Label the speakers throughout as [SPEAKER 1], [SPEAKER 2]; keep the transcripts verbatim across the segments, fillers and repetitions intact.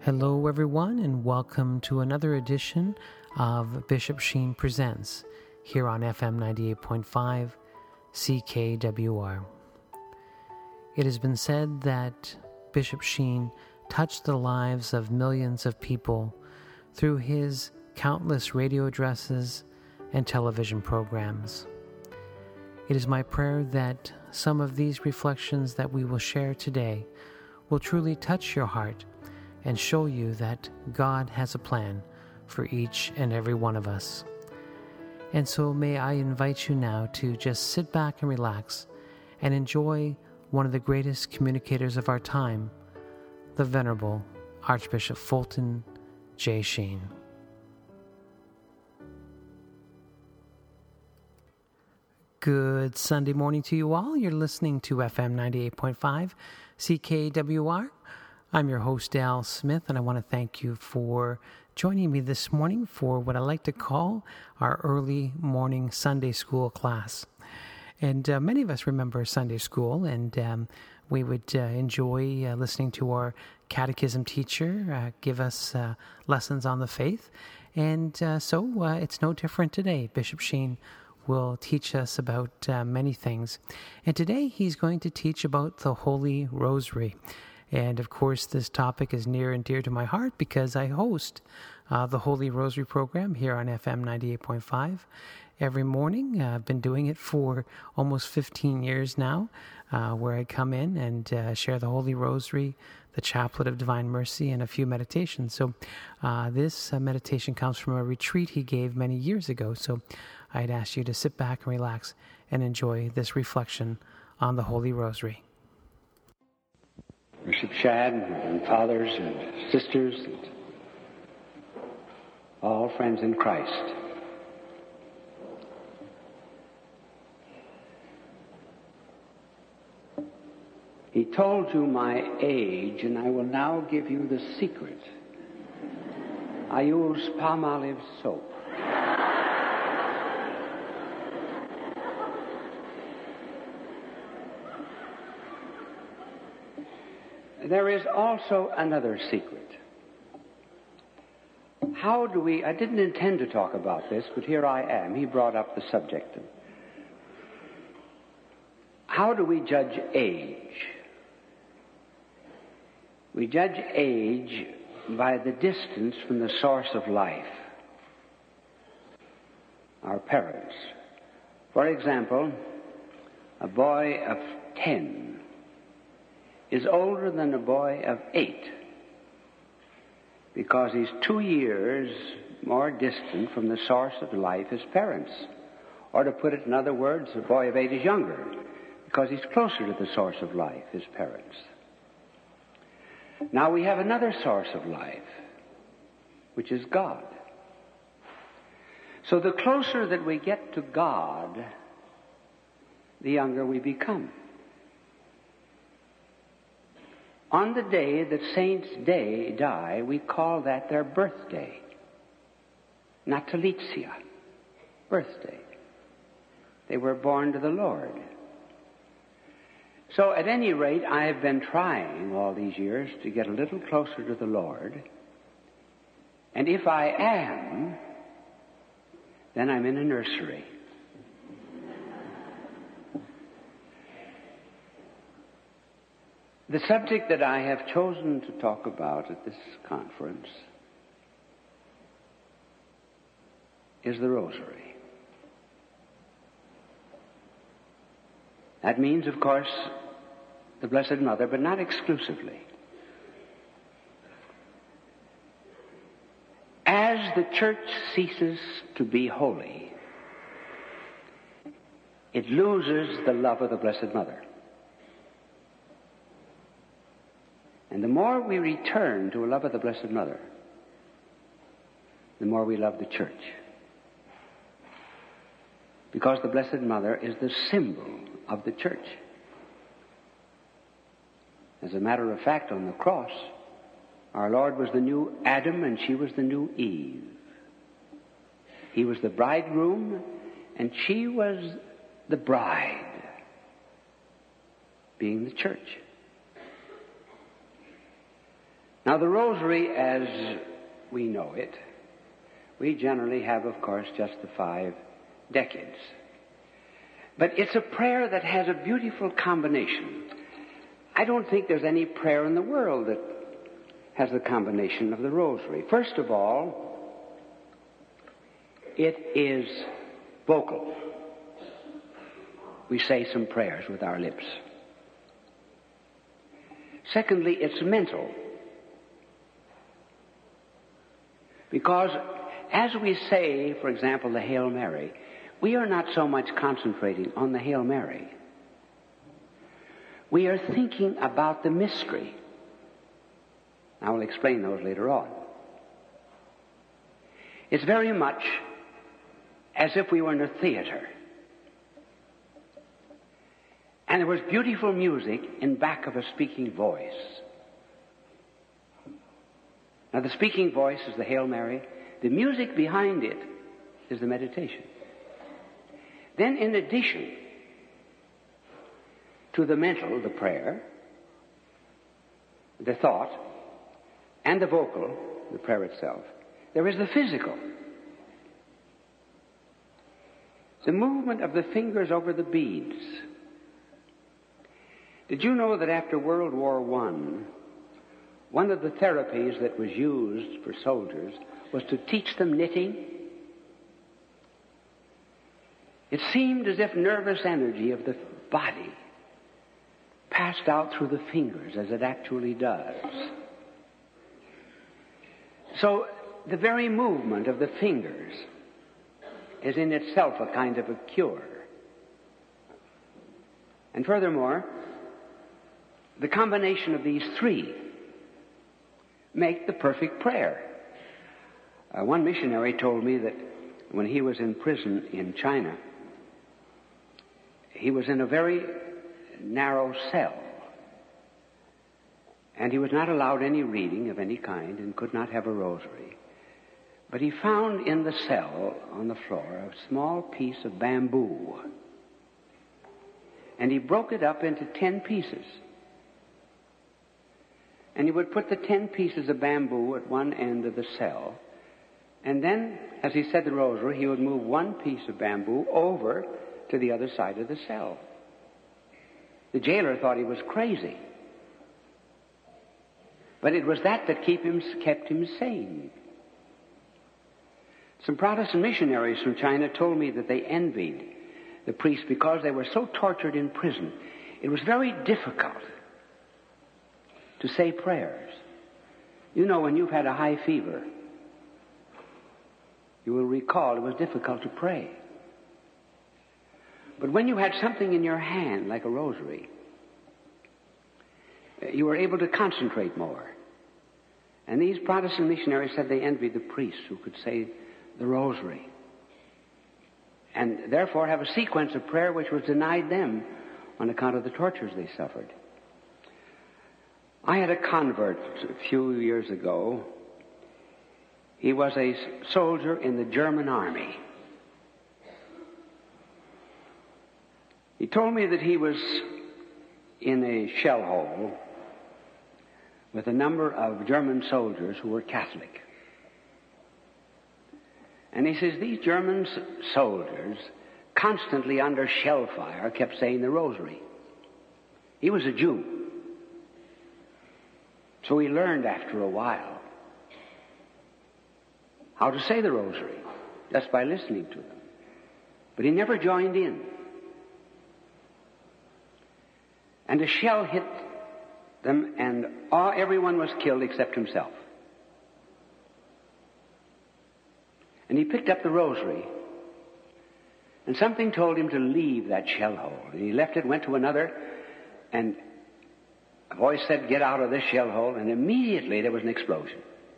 [SPEAKER 1] Hello, everyone, and welcome to another edition of Bishop Sheen Presents here on F M ninety-eight point five C K W R. It has been said that Bishop Sheen touched the lives of millions of people through his countless radio addresses and television programs. It is my prayer that some of these reflections that we will share today will truly touch your heart and show you that God has a plan for each and every one of us. And so may I invite you now to just sit back and relax and enjoy one of the greatest communicators of our time, the Venerable Archbishop Fulton J. Sheen. Good Sunday morning to you all. You're listening to F M ninety-eight point five C K W R. I'm your host, Al Smith, and I want to thank you for joining me this morning for what I like to call our early morning Sunday school class. And uh, many of us remember Sunday school, and um, we would uh, enjoy uh, listening to our catechism teacher uh, give us uh, lessons on the faith. And uh, so uh, it's no different today. Bishop Sheen will teach us about uh, many things. And today he's going to teach about the Holy Rosary. And of course, this topic is near and dear to my heart because I host uh, the Holy Rosary program here on F M ninety-eight point five every morning. Uh, I've been doing it for almost fifteen years now, uh, where I come in and uh, share the Holy Rosary, the Chaplet of Divine Mercy, and a few meditations. So uh, this uh, meditation comes from a retreat he gave many years ago. So I'd ask you to sit back and relax and enjoy this reflection on the Holy Rosary.
[SPEAKER 2] Bishop Shad and fathers and sisters and all friends in Christ. He told you my age, and I will now give you the secret. I use Palmolive soap. There is also another secret. How do we, I didn't intend to talk about this, but here I am. He brought up the subject. How do we judge age? We judge age by the distance from the source of life, our parents. For example, a boy of ten is older than a boy of eight because he's two years more distant from the source of life, his parents. Or to put it in other words, a boy of eight is younger because he's closer to the source of life, his parents. Now we have another source of life, which is God. So the closer that we get to God, the younger we become. On the day that saints day die, we call that their birthday. Natalizia, birthday. They were born to the Lord. So at any rate, I have been trying all these years to get a little closer to the Lord. And if I am, then I'm in a nursery. The subject that I have chosen to talk about at this conference is the Rosary. That means, of course, the Blessed Mother, but not exclusively. As the Church ceases to be holy, it loses the love of the Blessed Mother. And the more we return to a love of the Blessed Mother, the more we love the Church. Because the Blessed Mother is the symbol of the Church. As a matter of fact, on the cross, our Lord was the new Adam and she was the new Eve. He was the bridegroom and she was the bride, being the Church. Now, the rosary, as we know it, we generally have, of course, just the five decades. But it's a prayer that has a beautiful combination. I don't think there's any prayer in the world that has the combination of the rosary. First of all, it is vocal. We say some prayers with our lips. Secondly, it's mental. Because as we say, for example, the Hail Mary, we are not so much concentrating on the Hail Mary. We are thinking about the mystery. I will explain those later on. It's very much as if we were in a theater. And there was beautiful music in back of a speaking voice. Now, the speaking voice is the Hail Mary. The music behind it is the meditation. Then, in addition to the mental, the prayer, the thought, and the vocal, the prayer itself, there is the physical. The movement of the fingers over the beads. Did you know that after World War One, one of the therapies that was used for soldiers was to teach them knitting? It seemed as if nervous energy of the body passed out through the fingers, as it actually does. So the very movement of the fingers is in itself a kind of a cure. And furthermore, the combination of these three make the perfect prayer. Uh, one missionary told me that when he was in prison in China, he was in a very narrow cell, and he was not allowed any reading of any kind and could not have a rosary. But he found in the cell on the floor a small piece of bamboo, and he broke it up into ten pieces. And he would put the ten pieces of bamboo at one end of the cell. And then, as he said the rosary, he would move one piece of bamboo over to the other side of the cell. The jailer thought he was crazy. But it was that that keep him, kept him sane. Some Protestant missionaries from China told me that they envied the priests because they were so tortured in prison. It was very difficult to say prayers. You know, when you've had a high fever, you will recall it was difficult to pray. But when you had something in your hand, like a rosary, you were able to concentrate more. And these Protestant missionaries said they envied the priests who could say the rosary, and therefore have a sequence of prayer which was denied them on account of the tortures they suffered. I had a convert a few years ago. He was a soldier in the German army. He told me that he was in a shell hole with a number of German soldiers who were Catholic. And he says these German soldiers, constantly under shell fire, kept saying the rosary. He was a Jew. So he learned after a while how to say the rosary, just by listening to them. But he never joined in. And a shell hit them, and all, everyone was killed except himself. And he picked up the rosary, and something told him to leave that shell hole. And he left it, went to another, and a voice said, "Get out of this shell hole," and immediately there was an explosion.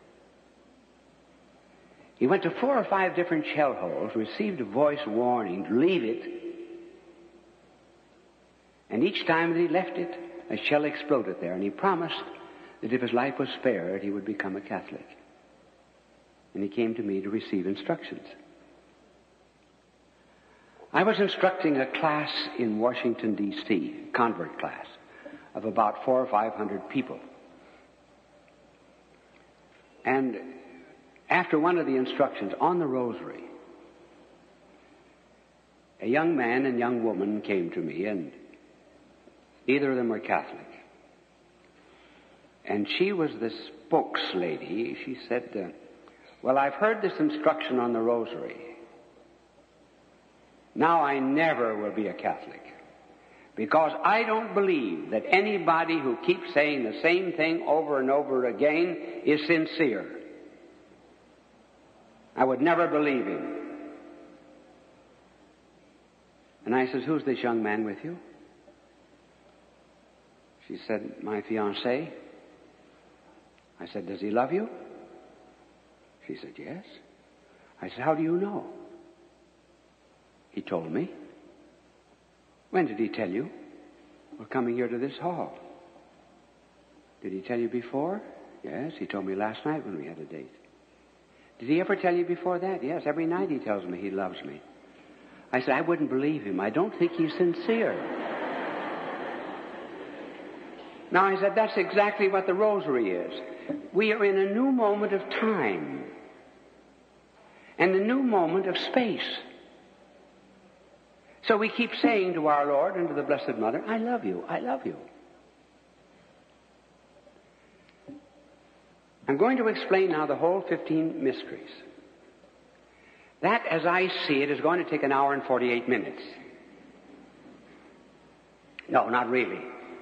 [SPEAKER 2] He went to four or five different shell holes, received a voice warning to leave it, and each time that he left it, a shell exploded there, and he promised that if his life was spared, he would become a Catholic. And he came to me to receive instructions. I was instructing a class in Washington, D C, convert class, of about four or five hundred people. And after one of the instructions on the rosary, a young man and young woman came to me, and neither of them were Catholic. And she was the spokeslady. She said, uh, well, I've heard this instruction on the rosary. Now I never will be a Catholic, because I don't believe that anybody who keeps saying the same thing over and over again is sincere. I would never believe him. And I says, who's this young man with you? She said, my fiancé. I said, does he love you? She said, yes. I said, how do you know? He told me. When did he tell you? We're coming here to this hall. Did he tell you before? Yes, he told me last night when we had a date. Did he ever tell you before that? Yes, every night he tells me he loves me. I said, I wouldn't believe him. I don't think he's sincere. Now, I said, that's exactly what the rosary is. We are in a new moment of time and a new moment of space. So we keep saying to our Lord and to the Blessed Mother, I love you, I love you. I'm going to explain now the whole fifteen mysteries. That, as I see it, is going to take an hour and forty-eight minutes. No, not really.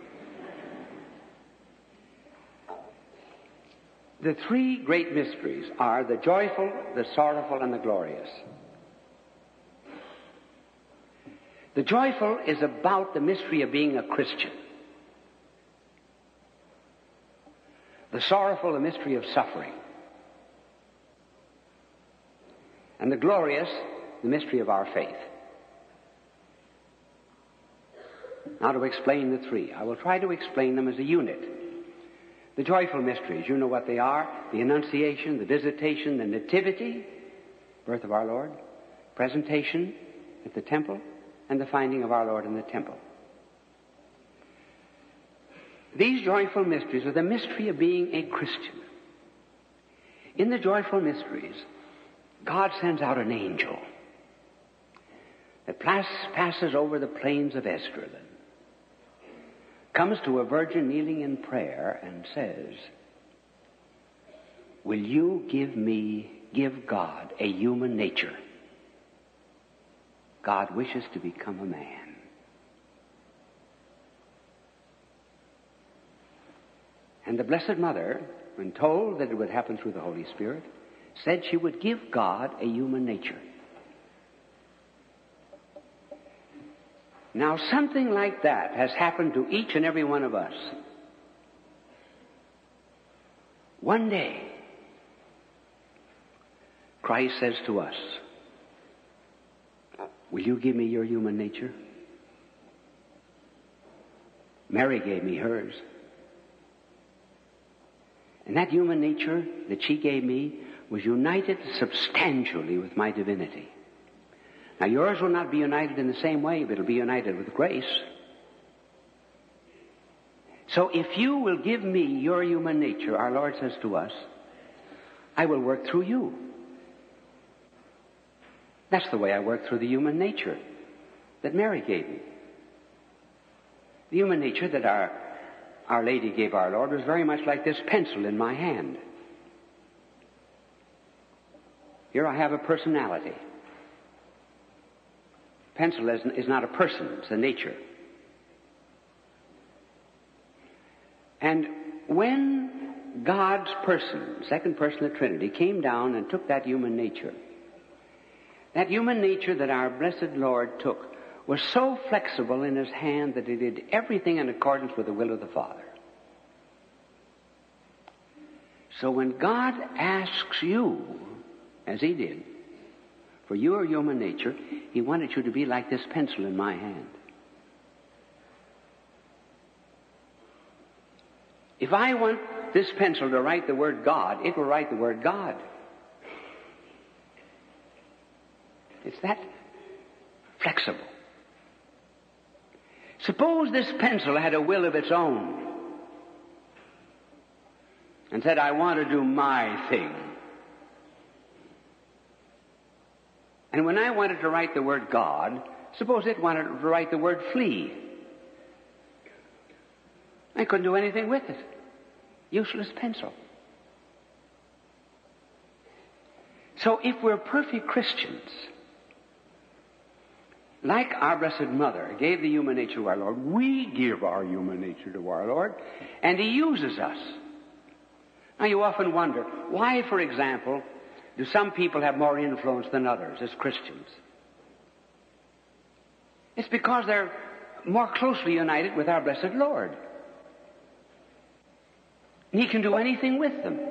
[SPEAKER 2] The three great mysteries are the joyful, the sorrowful, and the glorious. The joyful is about the mystery of being a Christian. The sorrowful, the mystery of suffering. And the glorious, the mystery of our faith. Now to explain the three. I will try to explain them as a unit. The joyful mysteries, you know what they are. The Annunciation, the Visitation, the Nativity, birth of our Lord, presentation at the temple, and the finding of our Lord in the temple. These joyful mysteries are the mystery of being a Christian. In the joyful mysteries, God sends out an angel that pass, passes over the plains of Esdraelon, comes to a virgin kneeling in prayer and says, will you give me, give God a human nature? God wishes to become a man. And the Blessed Mother, when told that it would happen through the Holy Spirit, said she would give God a human nature. Now, something like that has happened to each and every one of us. One day, Christ says to us, will you give me your human nature? Mary gave me hers. And that human nature that she gave me was united substantially with my divinity. Now, yours will not be united in the same way, but it'll be united with grace. So if you will give me your human nature, our Lord says to us, I will work through you. That's the way I work through the human nature that Mary gave me. The human nature that our, our Lady gave our Lord was very much like this pencil in my hand. Here I have a personality. Pencil is, is not a person, it's a nature. And when God's person, second person of the Trinity, came down and took that human nature, that human nature that our blessed Lord took was so flexible in his hand that it did everything in accordance with the will of the Father. So when God asks you, as he did, for your human nature, he wanted you to be like this pencil in my hand. If I want this pencil to write the word God, it will write the word God. It's that flexible. Suppose this pencil had a will of its own. and said, I want to do my thing. And when I wanted to write the word God, suppose it wanted to write the word flee. I couldn't do anything with it. Useless pencil. So if we're perfect Christians, like our Blessed Mother gave the human nature to our Lord, we give our human nature to our Lord, and He uses us. Now you often wonder, why, for example, do some people have more influence than others as Christians? It's because they're more closely united with our blessed Lord. And He can do anything with them.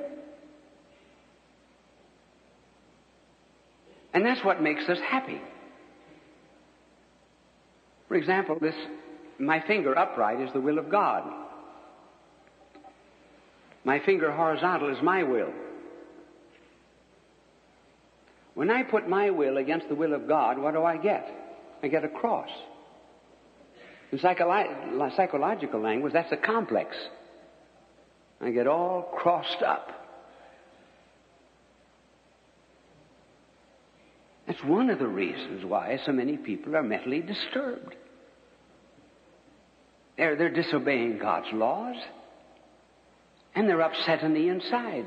[SPEAKER 2] And that's what makes us happy. For example, this, my finger upright is the will of God. My finger horizontal is my will. When I put my will against the will of God, what do I get? I get a cross. In psycholo- psychological language, that's a complex. I get all crossed up. That's one of the reasons why so many people are mentally disturbed. They're, they're disobeying God's laws, and they're upset on the inside.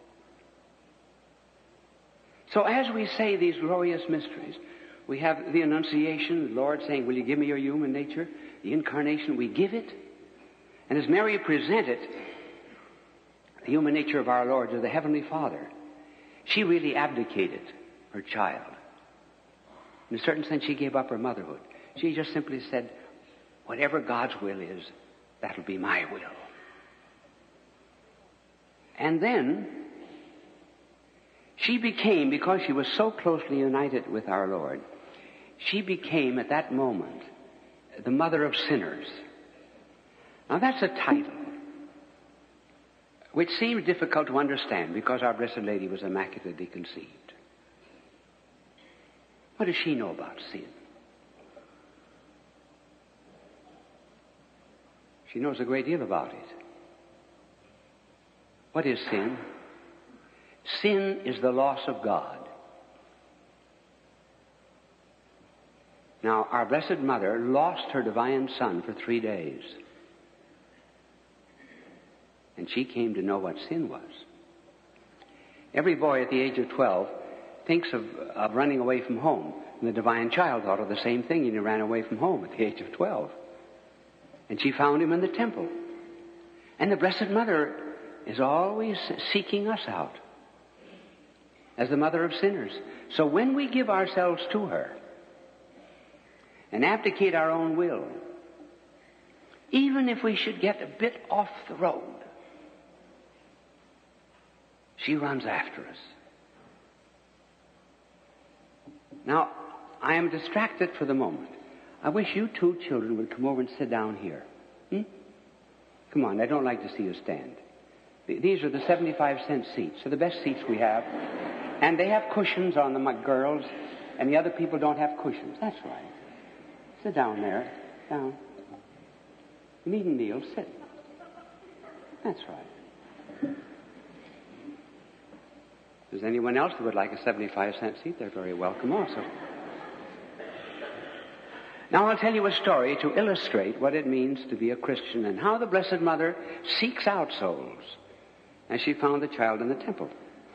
[SPEAKER 2] So as we say these glorious mysteries, we have the Annunciation, the Lord saying, will you give me your human nature? The Incarnation, we give it. And as Mary presented the human nature of our Lord to the Heavenly Father, she really abdicated her child. In a certain sense, she gave up her motherhood. She just simply said, whatever God's will is, that'll be my will. And then she became, because she was so closely united with our Lord, she became at that moment the mother of sinners. Now that's a title which seems difficult to understand because our Blessed Lady was immaculately conceived. What does she know about sin? She knows a great deal about it. What is sin? Sin is the loss of God. Now, our Blessed Mother lost her divine Son for three days. And she came to know what sin was. Every boy at the age of twelve thinks of, of running away from home. And the divine child thought of the same thing, and he ran away from home at the age of twelve. And she found him in the temple. And the Blessed Mother is always seeking us out as the mother of sinners. So when we give ourselves to her and abdicate our own will, even if we should get a bit off the road, she runs after us. Now, I am distracted for the moment. I wish you two children would come over and sit down here. Hmm? Come on, I don't like to see you stand. These are the seventy-five cent seats. They're the best seats we have. And they have cushions on them, like girls, and the other people don't have cushions. That's right. Sit down there. Down. You needn't kneel. Sit. That's right. If there's anyone else who would like a seventy-five cent seat, they're very welcome also. Now I'll tell you a story to illustrate what it means to be a Christian and how the Blessed Mother seeks out souls as she found the child in the temple.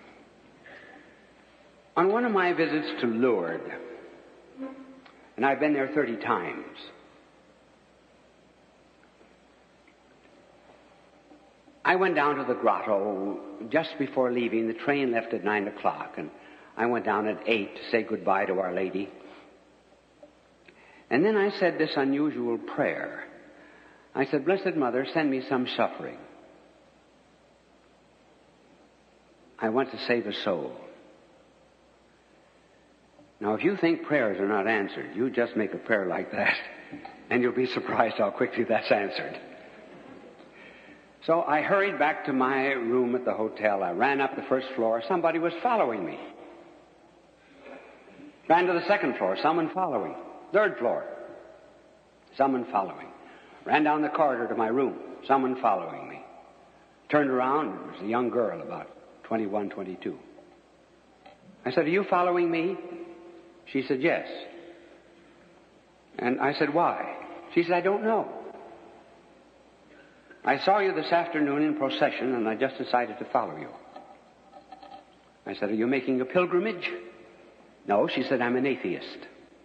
[SPEAKER 2] On one of my visits to Lourdes, and I've been there thirty times, I went down to the grotto just before leaving. The train left at nine o'clock, and I went down at eight to say goodbye to Our Lady. And then I said this unusual prayer. I said, Blessed Mother, send me some suffering. I want to save a soul. Now, if you think prayers are not answered, you just make a prayer like that, and you'll be surprised how quickly that's answered. So I hurried back to my room at the hotel. I ran up the first floor. Somebody was following me. Ran to the second floor. Someone following. Third floor. Someone following. Ran down the corridor to my room. Someone following me. Turned around, it was a young girl, about twenty-one, twenty-two. I said, "Are you following me?" She said, "Yes." And I said, "Why?" She said, "I don't know. I saw you this afternoon in procession, and I just decided to follow you." I said, "Are you making a pilgrimage?" "No." She said, "I'm an atheist."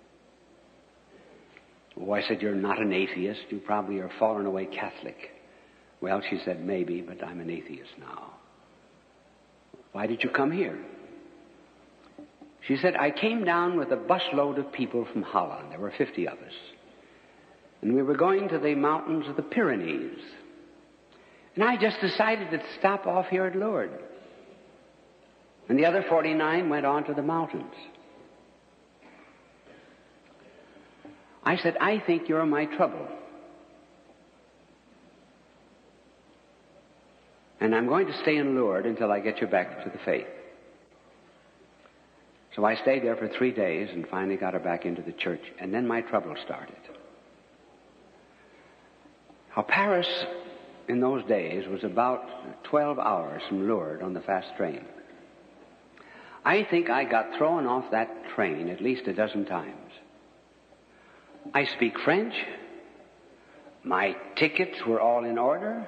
[SPEAKER 2] Oh, I said, "You're not an atheist. You probably are a fallen away Catholic." "Well," she said, "maybe, but I'm an atheist now." "Why did you come here?" She said, "I came down with a busload of people from Holland. There were fifty of us. And we were going to the mountains of the Pyrenees. And I just decided to stop off here at Lourdes. And the other forty-nine went on to the mountains." I said, "I think you're my trouble. And I'm going to stay in Lourdes until I get you back to the faith." So I stayed there for three days and finally got her back into the church. And then my trouble started. Now, Paris in those days was about twelve hours from Lourdes on the fast train. I think I got thrown off that train at least a dozen times. I speak French. My tickets were all in order.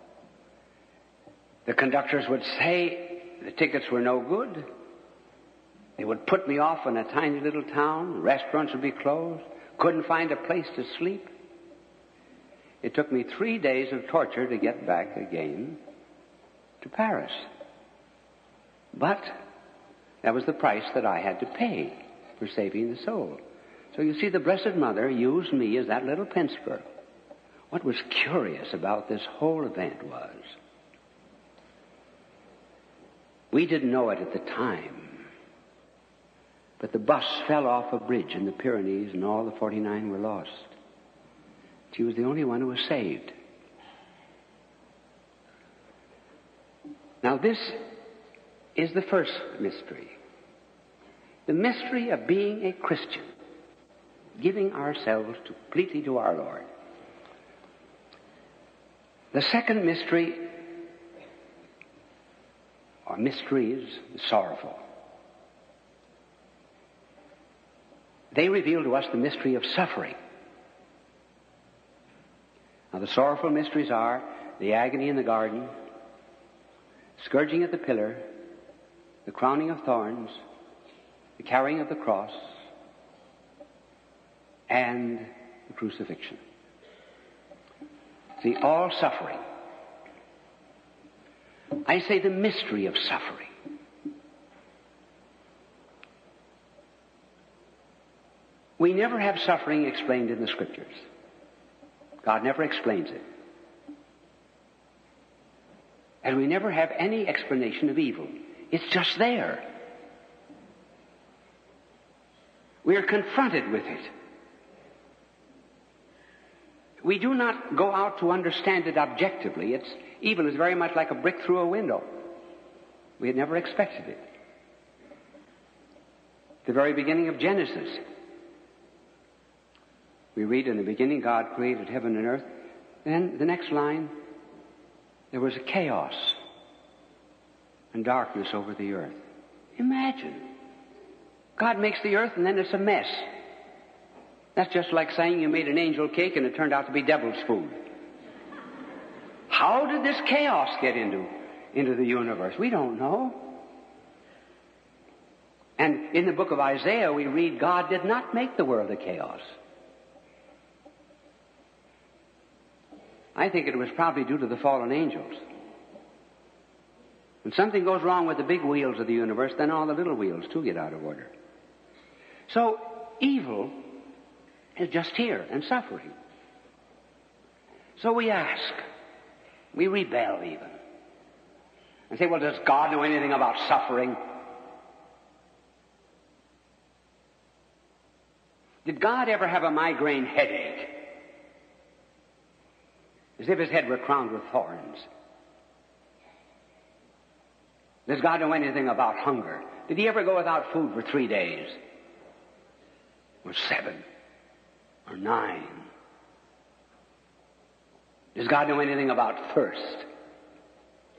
[SPEAKER 2] The conductors would say the tickets were no good. They would put me off in a tiny little town. Restaurants would be closed. Couldn't find a place to sleep. It took me three days of torture to get back again to Paris. But that was the price that I had to pay for saving the soul. So you see, the Blessed Mother used me as that little penciller. What was curious about this whole event was, we didn't know it at the time, but the bus fell off a bridge in the Pyrenees and all the forty-nine were lost. She was the only one who was saved. Now this is the first mystery. The mystery of being a Christian, giving ourselves completely to our Lord. The second mystery, or mysteries, sorrowful. They reveal to us the mystery of suffering. Now, the sorrowful mysteries are the agony in the garden, scourging at the pillar, the crowning of thorns, the carrying of the cross, and the crucifixion. See, all suffering. I say the mystery of suffering. We never have suffering explained in the Scriptures. God never explains it. And we never have any explanation of evil. It's just there. We are confronted with it. We do not go out to understand it objectively. It's, evil is very much like a brick through a window. We had never expected it. The very beginning of Genesis, we read, in the beginning God created heaven and earth. Then the next line, there was a chaos and darkness over the earth. Imagine. God makes the earth and then it's a mess. That's just like saying you made an angel cake and it turned out to be devil's food. How did this chaos get into, into the universe? We don't know. And in the book of Isaiah we read, God did not make the world a chaos. I think it was probably due to the fallen angels. When something goes wrong with the big wheels of the universe, then all the little wheels too get out of order. So evil is just here and suffering. So we ask, we rebel even, and say, well, does God know anything about suffering? Did God ever have a migraine headache? As if his head were crowned with thorns. Does God know anything about hunger? Did he ever go without food for three days? Or seven? Or nine? Does God know anything about thirst?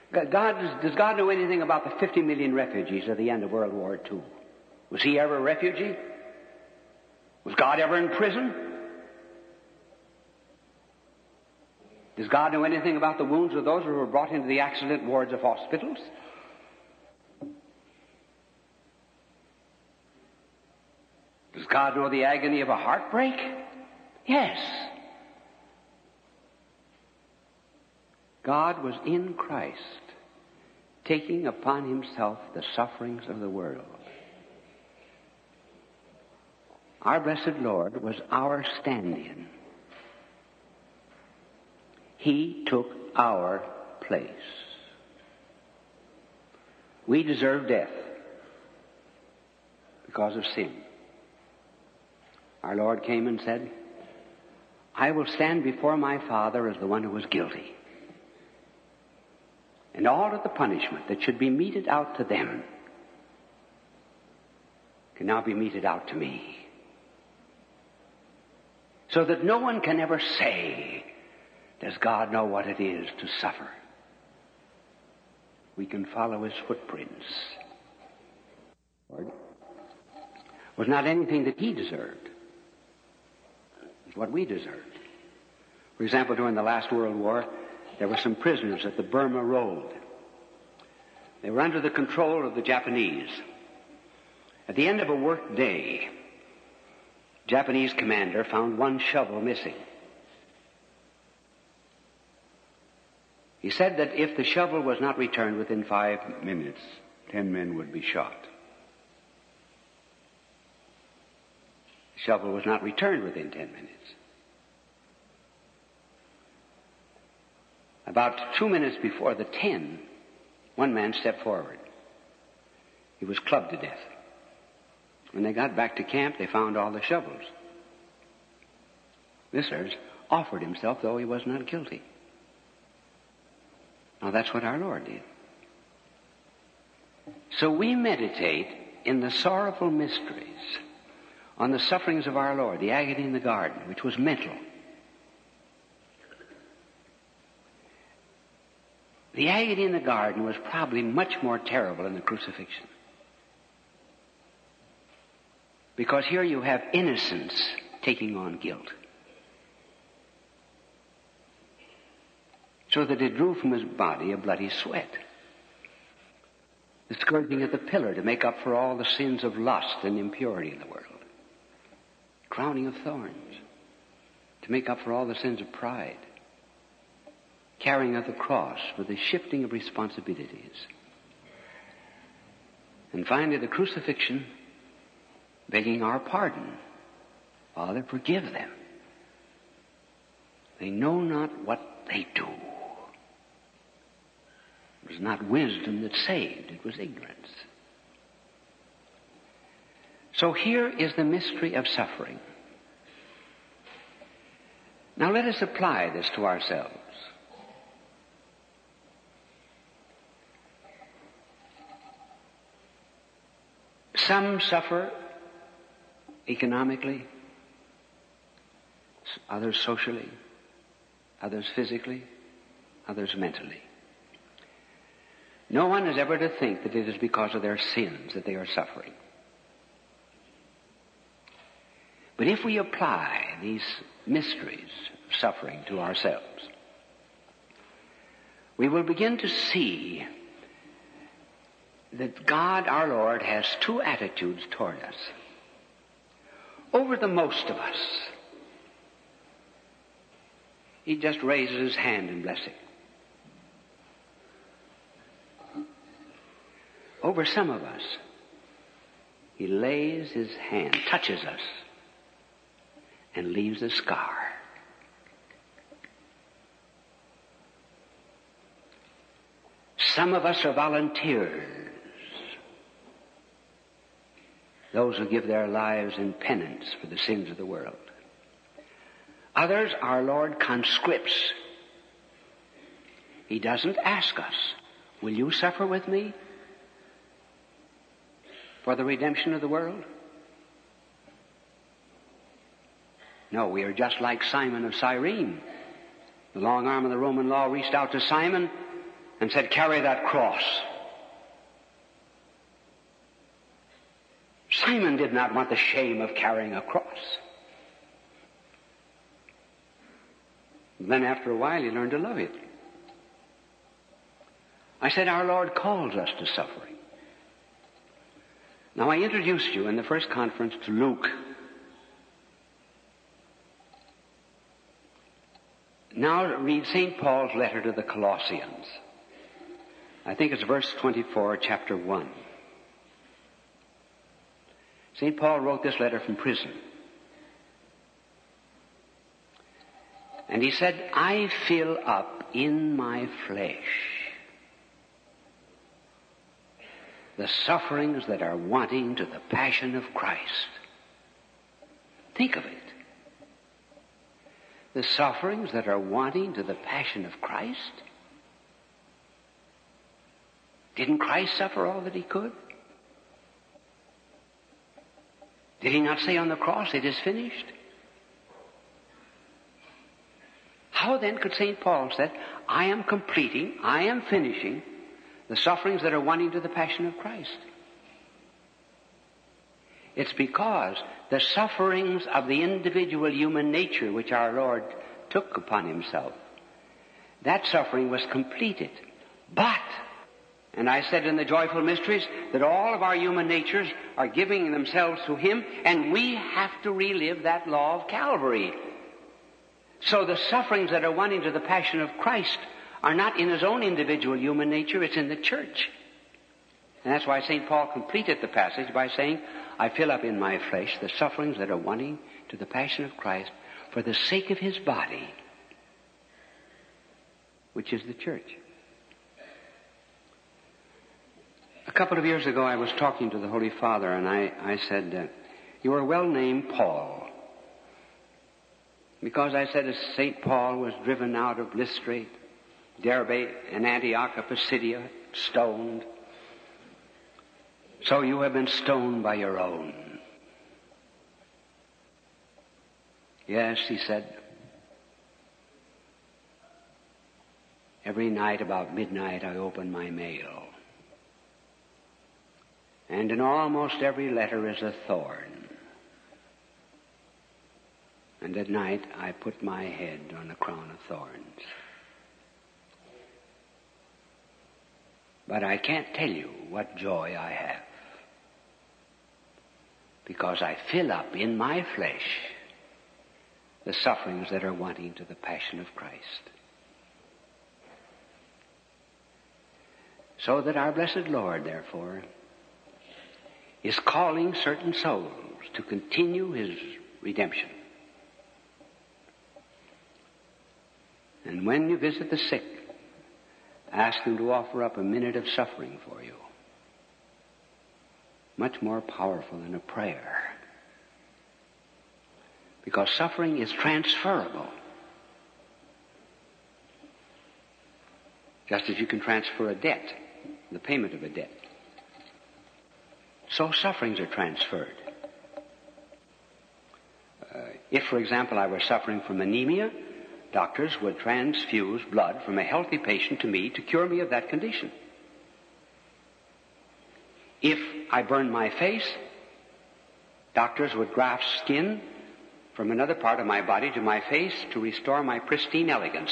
[SPEAKER 2] God, does, does God know anything about the fifty million refugees at the end of World War Two? Was he ever a refugee? Was God ever in prison? Does God know anything about the wounds of those who were brought into the accident wards of hospitals? Does God know the agony of a heartbreak? Yes. God was in Christ, taking upon himself the sufferings of the world. Our blessed Lord was our stand-in. He took our place. We deserve death because of sin. Our Lord came and said, I will stand before my Father as the one who was guilty. And all of the punishment that should be meted out to them can now be meted out to me. So that no one can ever say, does God know what it is to suffer? We can follow his footprints. Lord was not anything that he deserved. It's what we deserved. For example, during the last World War, there were some prisoners at the Burma Road. They were under the control of the Japanese. At the end of a work day, Japanese commander found one shovel missing. He said that if the shovel was not returned within five minutes, ten men would be shot. The shovel was not returned within ten minutes. About two minutes before the ten, one man stepped forward. He was clubbed to death. When they got back to camp, they found all the shovels. This sirs offered himself, though he was not guilty. Now that's what our Lord did. So we meditate in the sorrowful mysteries on the sufferings of our Lord, the agony in the garden, which was mental. The agony in the garden was probably much more terrible than the crucifixion. Because here you have innocence taking on guilt. So that it drew from his body a bloody sweat. The scourging at the pillar to make up for all the sins of lust and impurity in the world. Crowning of thorns to make up for all the sins of pride. Carrying of the cross for the shifting of responsibilities. And finally the crucifixion, begging our pardon. Father, forgive them. They know not what they do. It was not wisdom that saved, it was ignorance. So here is the mystery of suffering. Now let us apply this to ourselves. Some suffer economically, others socially, others physically, others mentally. No one is ever to think that it is because of their sins that they are suffering. But if we apply these mysteries of suffering to ourselves, we will begin to see that God, our Lord, has two attitudes toward us. Over the most of us, he just raises his hand in blessing. Over some of us, he lays his hand, touches us, and leaves a scar. Some of us are volunteers, those who give their lives in penance for the sins of the world. Others, our Lord conscripts. He doesn't ask us, will you suffer with me for the redemption of the world? No, we are just like Simon of Cyrene. The long arm of the Roman law reached out to Simon and said, "Carry that cross." Simon did not want the shame of carrying a cross. Then after a while he learned to love it. I said, our Lord calls us to suffering. Now I introduced you in the first conference to Luke. Now read Saint Paul's letter to the Colossians. I think it's verse twenty-four, chapter one. Saint Paul wrote this letter from prison. And he said, "I fill up in my flesh the sufferings that are wanting to the passion of Christ." Think of it. The sufferings that are wanting to the passion of Christ. Didn't Christ suffer all that he could? Did he not say on the cross, "It is finished"? How then could Saint Paul say, "I am completing, I am finishing the sufferings that are wanting to the passion of Christ"? It's because the sufferings of the individual human nature which our Lord took upon himself, that suffering was completed. But, and I said in the Joyful Mysteries that all of our human natures are giving themselves to him, and we have to relive that law of Calvary. So the sufferings that are wanting to the passion of Christ are not in his own individual human nature, it's in the church. And that's why Saint Paul completed the passage by saying, "I fill up in my flesh the sufferings that are wanting to the passion of Christ for the sake of his body, which is the church." A couple of years ago I was talking to the Holy Father, and I, I said, uh, "You are well named Paul." Because I said, as Saint Paul was driven out of Lystra, Derbe, and Antioch of Pisidia, stoned, so you have been stoned by your own. Yes, he said, every night about midnight I open my mail, and in almost every letter is a thorn. And at night I put my head on a crown of thorns. But I can't tell you what joy I have, because I fill up in my flesh the sufferings that are wanting to the passion of Christ. So that our blessed Lord, therefore, is calling certain souls to continue his redemption. And when you visit the sick, ask them to offer up a minute of suffering for you. Much more powerful than a prayer. Because suffering is transferable. Just as you can transfer a debt, the payment of a debt. So sufferings are transferred. Uh, if, for example, I were suffering from anemia, doctors would transfuse blood from a healthy patient to me to cure me of that condition. If I burned my face, doctors would graft skin from another part of my body to my face to restore my pristine elegance.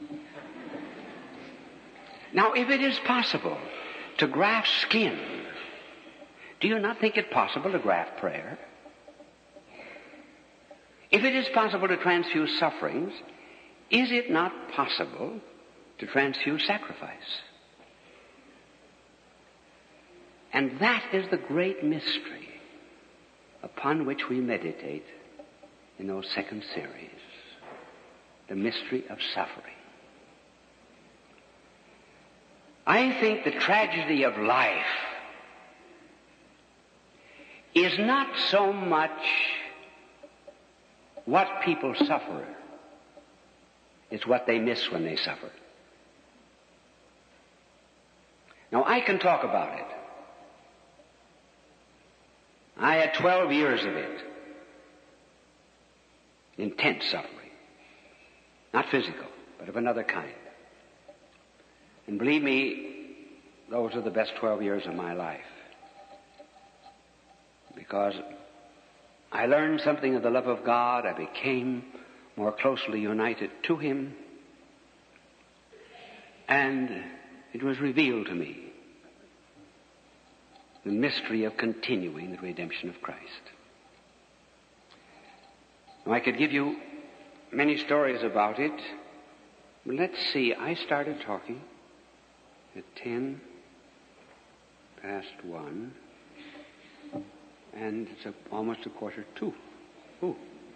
[SPEAKER 2] Now, if it is possible to graft skin, do you not think it possible to graft prayer? If it is possible to transfuse sufferings, is it not possible to transfuse sacrifice? And that is the great mystery upon which we meditate in those second series. The mystery of suffering. I think the tragedy of life is not so much what people suffer. It's what they miss when they suffer. Now, I can talk about it. I had twelve years of it. Intense suffering. Not physical, but of another kind. And believe me, those are the best twelve years of my life. Because I learned something of the love of God. I became more closely united to Him. And it was revealed to me the mystery of continuing the redemption of Christ. Now, I could give you many stories about it, but let's see. I started talking at ten past one, and it's a, almost a quarter to. Ooh.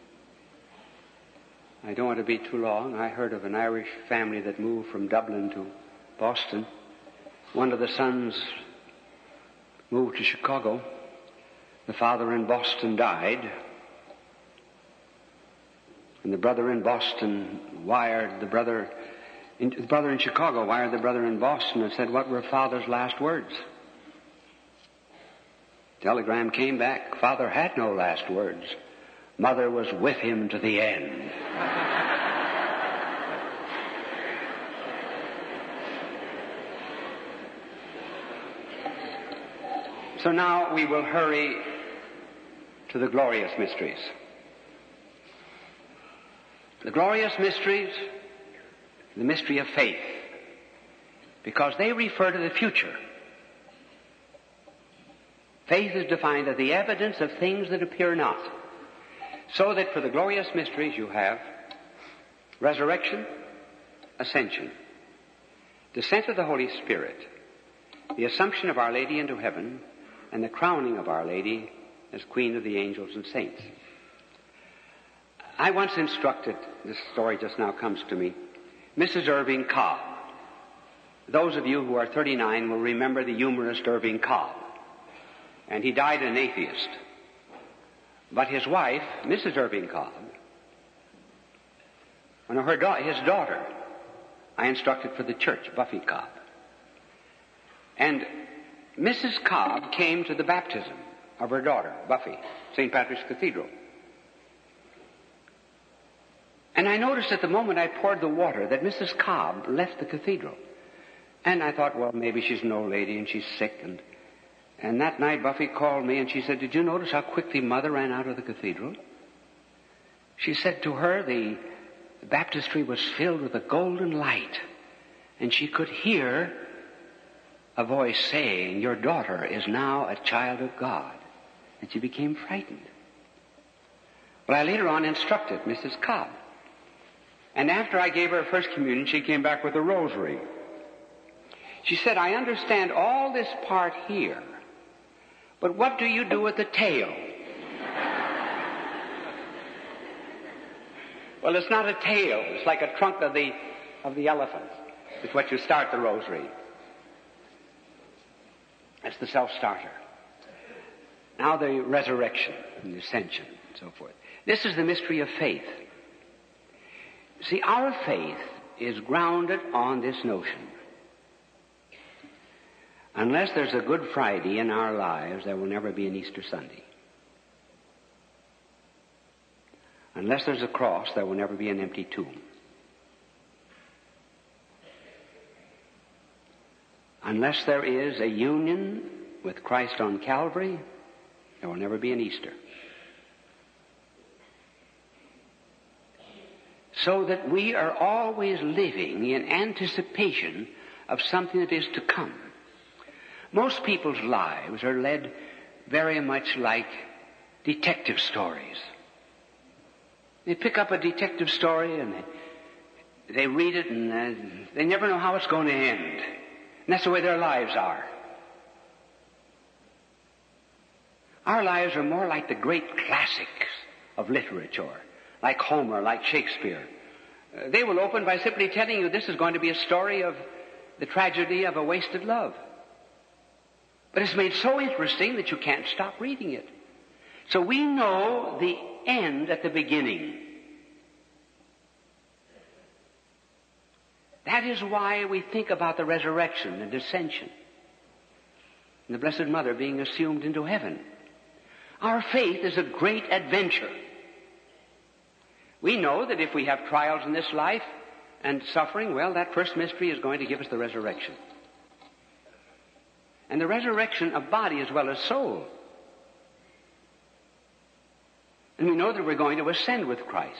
[SPEAKER 2] I don't want to be too long. I heard of an Irish family that moved from Dublin to Boston. One of the sons moved to Chicago. The father in Boston died. And the brother in Boston wired the brother, in, the brother in Chicago wired the brother in Boston and said, what were father's last words? Telegram came back, father had no last words. Mother was with him to the end. So now we will hurry to the glorious mysteries. The glorious mysteries, the mystery of faith, because they refer to the future. Faith is defined as the evidence of things that appear not. So that for the glorious mysteries you have resurrection, ascension, descent of the Holy Spirit, the assumption of Our Lady into heaven, and the crowning of Our Lady as Queen of the angels and saints. I once instructed, this story just now comes to me, Missus Irving Cobb. Those of you who are thirty-nine will remember the humorist Irving Cobb. And he died an atheist. But his wife, Missus Irving Cobb, and her da- his daughter, I instructed for the church, Buffy Cobb. And Missus Cobb came to the baptism of her daughter, Buffy, Saint Patrick's Cathedral. And I noticed at the moment I poured the water that Missus Cobb left the cathedral. And I thought, well, maybe she's an old lady and she's sick. And, and that night Buffy called me and she said, did you notice how quickly Mother ran out of the cathedral? She said to her the baptistry was filled with a golden light. And she could hear a voice saying, your daughter is now a child of God. And she became frightened. But I later on instructed Missus Cobb. And after I gave her first communion, she came back with a rosary. She said, I understand all this part here, but what do you do with the tail? Well, it's not a tail. It's like a trunk of the, of the elephant. It's what you start the rosary. That's the self-starter. Now the resurrection and the ascension and so forth. This is the mystery of faith. See, our faith is grounded on this notion. Unless there's a Good Friday in our lives, there will never be an Easter Sunday. Unless there's a cross, there will never be an empty tomb. Unless there is a union with Christ on Calvary, there will never be an Easter. So that we are always living in anticipation of something that is to come. Most people's lives are led very much like detective stories. They pick up a detective story and they, they read it and uh, they never know how it's going to end. And that's the way their lives are. Our lives are more like the great classics of literature, like Homer, like Shakespeare. Uh, they will open by simply telling you this is going to be a story of the tragedy of a wasted love. But it's made so interesting that you can't stop reading it. So we know the end at the beginning. That is why we think about the resurrection and ascension and the Blessed Mother being assumed into heaven. Our faith is a great adventure. We know that if we have trials in this life, And suffering, well, that first mystery is going to give us the resurrection. And the resurrection of body as well as soul. And we know that we're going to ascend with Christ.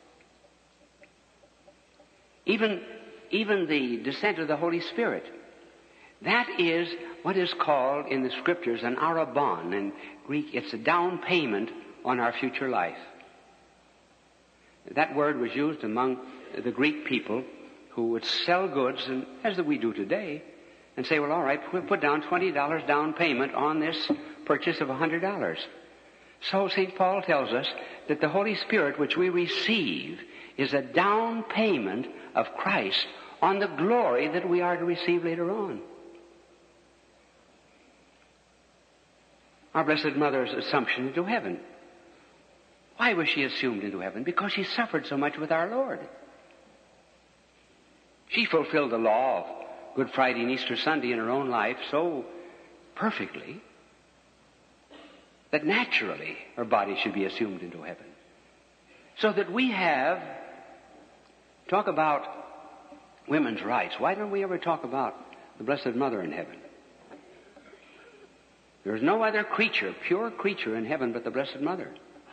[SPEAKER 2] Even, even the descent of the Holy Spirit. That is what is called in the Scriptures an arrabon. In Greek, it's a down payment on our future life. That word was used among the Greek people who would sell goods, and as we do today, and say, well, all right, we'll put down twenty dollars down payment on this purchase of one hundred dollars. So Saint Paul tells us that the Holy Spirit which we receive is a down payment of Christ on the glory that we are to receive later on. Our Blessed Mother's assumption into heaven. Why was she assumed into heaven? Because she suffered so much with our Lord. She fulfilled the law of Good Friday and Easter Sunday in her own life so perfectly that naturally her body should be assumed into heaven. So that we have, talk about women's rights. Why don't we ever talk about the Blessed Mother in heaven? There is no other creature, pure creature in heaven but the Blessed Mother.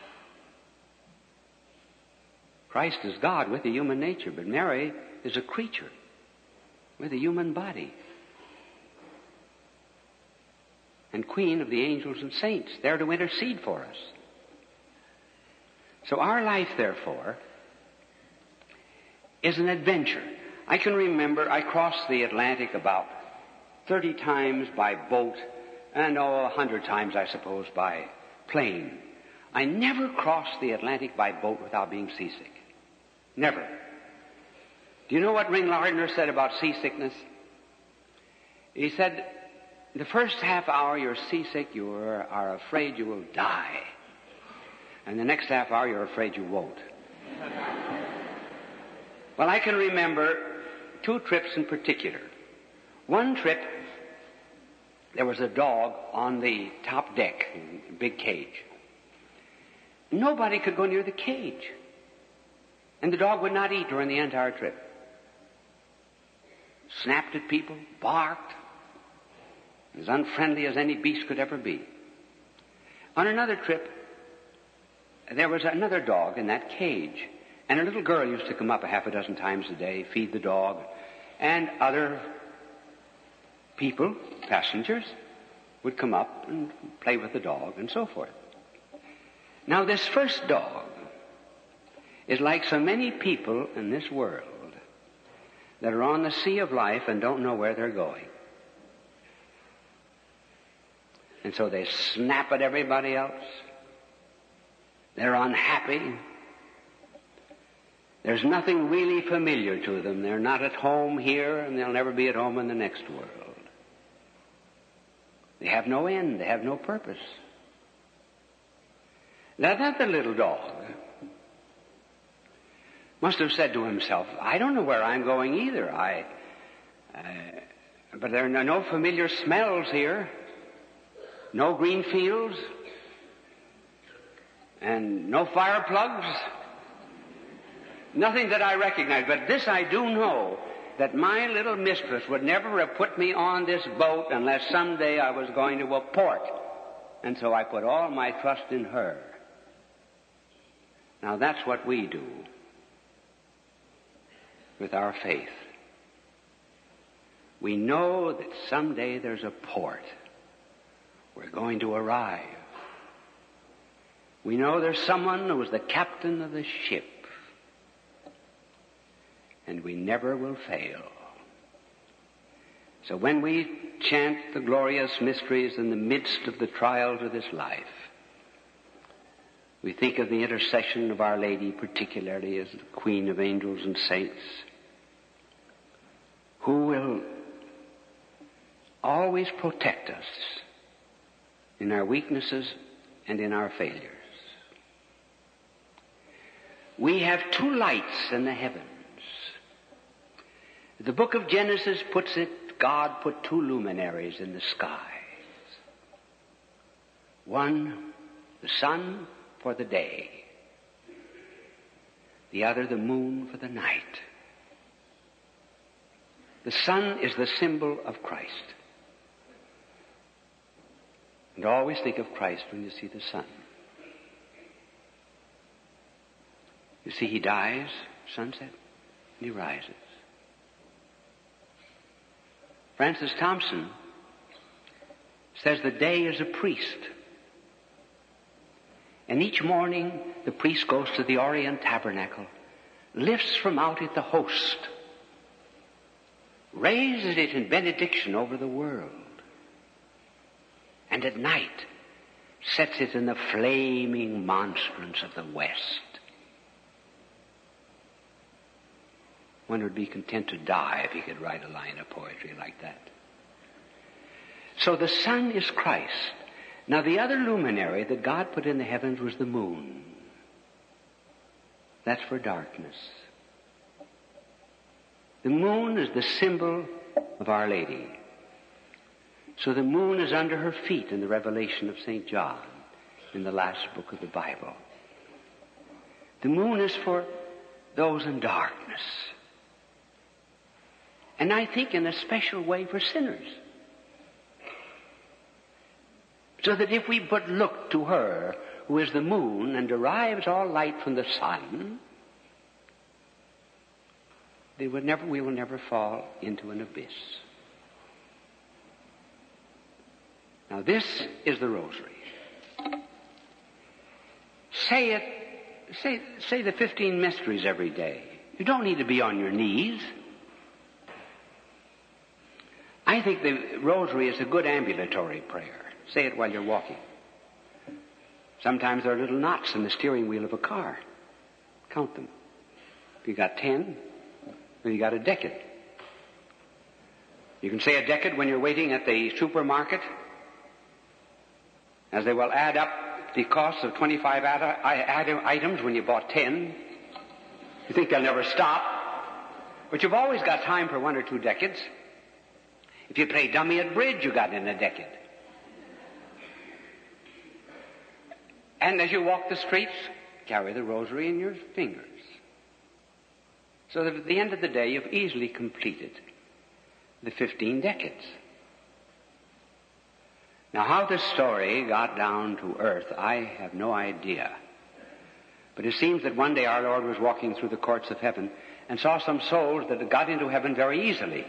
[SPEAKER 2] Christ is God with a human nature, but Mary is a creature with a human body. And Queen of the angels and saints, there to intercede for us. So our life, therefore, is an adventure. I can remember I crossed the Atlantic about thirty times by boat, and oh, a hundred times, I suppose, by plane. I never crossed the Atlantic by boat without being seasick. Never. Do you know what Ring Lardner said about seasickness? He said, the first half hour you're seasick, you are, are afraid you will die. And the next half hour you're afraid you won't. Well, I can remember two trips in particular. One trip, there was a dog on the top deck, a big cage. Nobody could go near the cage. And the dog would not eat during the entire trip. Snapped at people, barked, as unfriendly as any beast could ever be. On another trip, there was another dog in that cage, and a little girl used to come up a half a dozen times a day, feed the dog, and other people, passengers, would come up and play with the dog and so forth. Now, this first dog is like so many people in this world that are on the sea of life and don't know where they're going. And so they snap at everybody else. They're unhappy. There's nothing really familiar to them. They're not at home here, and they'll never be at home in the next world. They have no end. They have no purpose. Now, that the little dog must have said to himself, I don't know where I'm going either. I, uh, but there are no familiar smells here. No green fields. And no fire plugs. Nothing that I recognize. But this I do know, that my little mistress would never have put me on this boat unless someday I was going to a port. And so I put all my trust in her. Now that's what we do with our faith. We know that someday there's a port. We're going to arrive. We know there's someone who is the captain of the ship. And we never will fail. So when we chant the glorious mysteries in the midst of the trials of this life, we think of the intercession of Our Lady, particularly as the Queen of angels and saints, who will always protect us in our weaknesses and in our failures. We have two lights in the heavens. The book of Genesis puts it, God put two luminaries in the skies. One, the sun for the day. The other, the moon for the night. The sun is the symbol of Christ. And always think of Christ when you see the sun. You see, he dies, sunset, and he rises. Francis Thompson says the day is a priest. And each morning the priest goes to the Orient Tabernacle, lifts from out it the host, raises it in benediction over the world, and at night sets it in the flaming monstrance of the West. One would be content to die if he could write a line of poetry like that. So the sun is Christ. Now the other luminary that God put in the heavens was the moon. That's for darkness. The moon is the symbol of Our Lady. So the moon is under her feet in the revelation of Saint John in the last book of the Bible. The moon is for those in darkness. And I think in a special way for sinners. So that if we but look to her, who is the moon and derives all light from the sun, they would never, we will never fall into an abyss. Now this is the rosary. Say it, say, say the fifteen mysteries every day. You don't need to be on your knees. I think the rosary is a good ambulatory prayer. Say it while you're walking. Sometimes there are little knots in the steering wheel of a car. Count them. If you got ten, then you got a decade. You can say a decade when you're waiting at the supermarket, as they will add up the cost of twenty-five ad- ad- items when you bought ten. You think they'll never stop. But you've always got time for one or two decades. If you play dummy at bridge, you got in a decade. And as you walk the streets, carry the rosary in your fingers. So that at the end of the day, you've easily completed the fifteen decades. Now, how this story got down to earth, I have no idea. But it seems that one day our Lord was walking through the courts of heaven and saw some souls that had got into heaven very easily.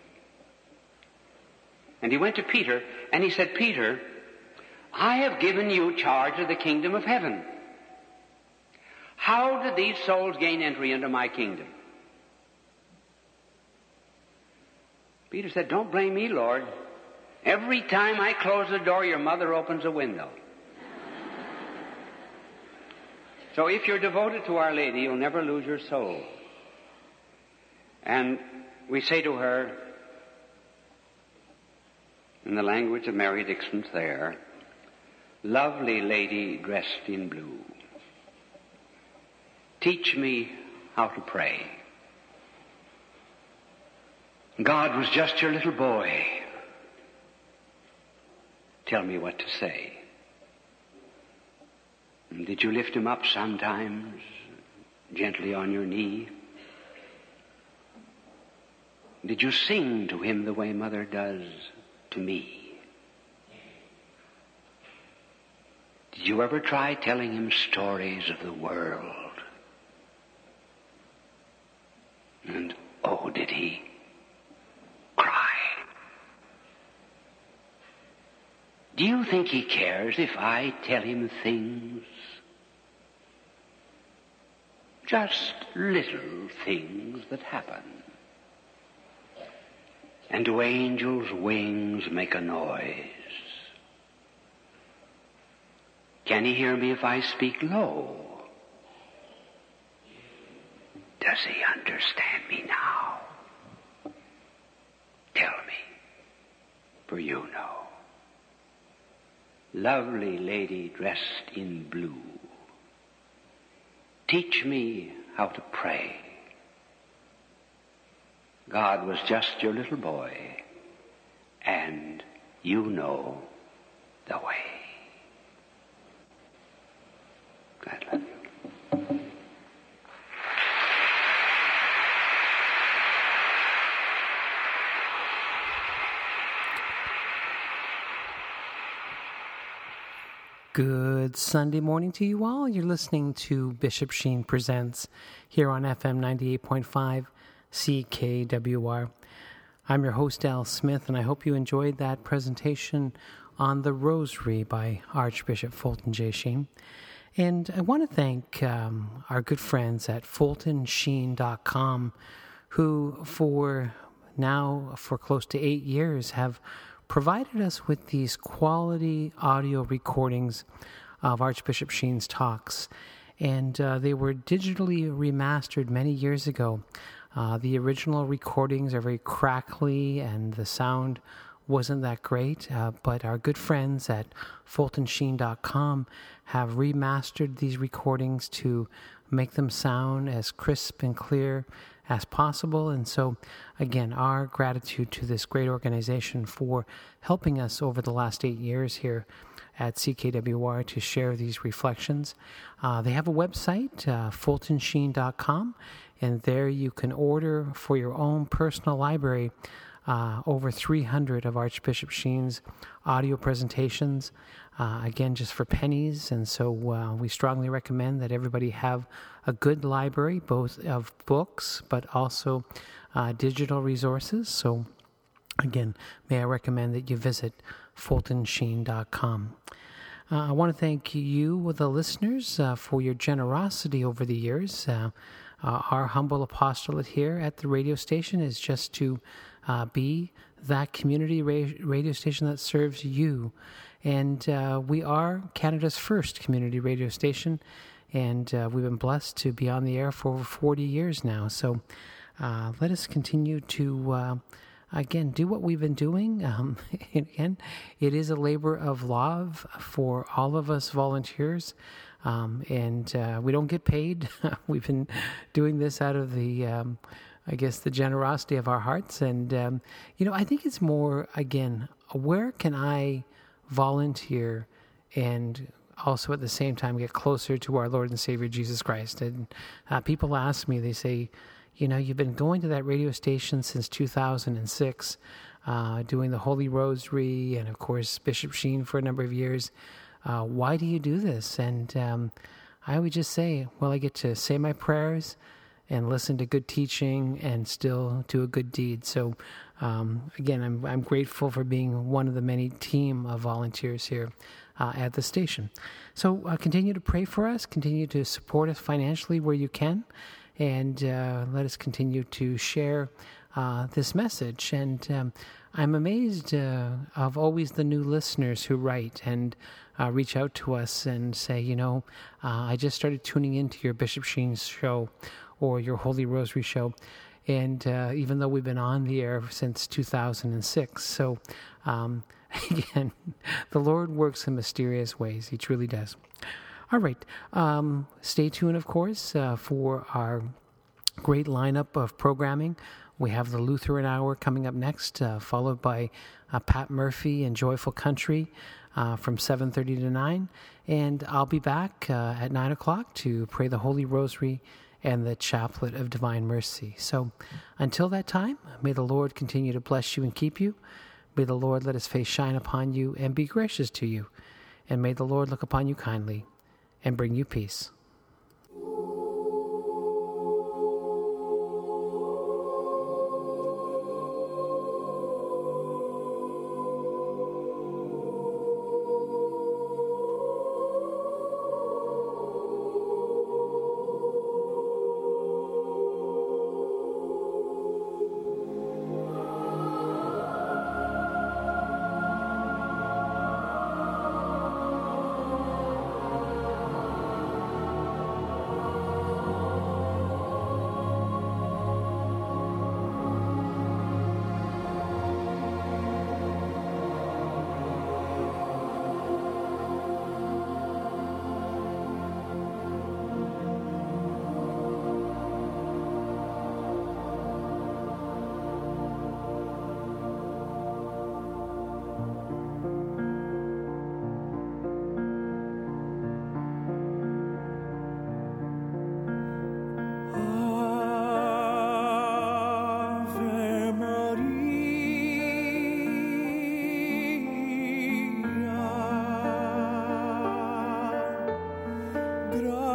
[SPEAKER 2] And he went to Peter and he said, Peter, I have given you charge of the kingdom of heaven. How did these souls gain entry into my kingdom? Peter said, don't blame me, Lord. Every time I close the door, your mother opens a window. So if you're devoted to Our Lady, you'll never lose your soul. And we say to her, in the language of Mary Dixon's there, lovely lady dressed in blue, teach me how to pray. God was just your little boy. Tell me what to say. And did you lift him up sometimes, gently on your knee? Did you sing to him the way Mother does to me? Did you ever try telling him stories of the world? And oh, did he cry? Do you think he cares if I tell him things? Just little things that happen. And do angels' wings make a noise? Can he hear me if I speak low? Does he understand me now? Tell me, for you know. Lovely lady dressed in blue, teach me how to pray. God was just your little boy, and you know the way. God love you.
[SPEAKER 1] Good Sunday morning to you all. You're listening to Bishop Sheen Presents here on F M ninety-eight point five C K W R. I'm your host, Al Smith, and I hope you enjoyed that presentation on the Rosary by Archbishop Fulton J. Sheen. And I want to thank um, our good friends at fulton sheen dot com, who for now, for close to eight years, have provided us with these quality audio recordings of Archbishop Sheen's talks. And uh, they were digitally remastered many years ago. Uh, the original recordings are very crackly and the sound wasn't that great, uh, but our good friends at fulton sheen dot com have remastered these recordings to make them sound as crisp and clear as possible. And so, again, our gratitude to this great organization for helping us over the last eight years here at C K W R to share these reflections. Uh, they have a website, uh, fulton sheen dot com, and there you can order for your own personal library uh, over three hundred of Archbishop Sheen's audio presentations, uh, again, just for pennies. And so uh, we strongly recommend that everybody have a good library, both of books, but also uh, digital resources. So again, may I recommend that you visit fulton sheen dot com. Uh, I want to thank you, the listeners, uh, for your generosity over the years. Uh, uh, our humble apostolate here at the radio station is just to uh, be that community ra- radio station that serves you. And uh, we are Canada's first community radio station, and uh, we've been blessed to be on the air for over forty years now. So uh, let us continue to uh, Again, do what we've been doing. Um, again, it is a labor of love for all of us volunteers, um, and uh, we don't get paid. We've been doing this out of the, um, I guess, the generosity of our hearts. And, um, you know, I think it's more, again, where can I volunteer and also at the same time get closer to our Lord and Savior Jesus Christ? And uh, people ask me, they say, you know, you've been going to that radio station since two thousand six, uh, doing the Holy Rosary and, of course, Bishop Sheen for a number of years. Uh, why do you do this? And um, I would just say, well, I get to say my prayers and listen to good teaching and still do a good deed. So, um, again, I'm I'm grateful for being one of the many team of volunteers here uh, at the station. So uh, continue to pray for us, continue to support us financially where you can, and uh, let us continue to share uh, this message. And um, I'm amazed uh, of always the new listeners who write and uh, reach out to us and say, you know, uh, I just started tuning into your Bishop Sheen's show or your Holy Rosary show. And uh, even though we've been on the air since two thousand six. So, um, again, the Lord works in mysterious ways. He truly does. All right. Um, stay tuned, of course, uh, for our great lineup of programming. We have the Lutheran Hour coming up next, uh, followed by uh, Pat Murphy and Joyful Country uh, from seven thirty to nine. And I'll be back uh, at nine o'clock to pray the Holy Rosary and the Chaplet of Divine Mercy. So until that time, may the Lord continue to bless you and keep you. May the Lord let his face shine upon you and be gracious to you. And may the Lord look upon you kindly and bring you peace.
[SPEAKER 3] Gracias.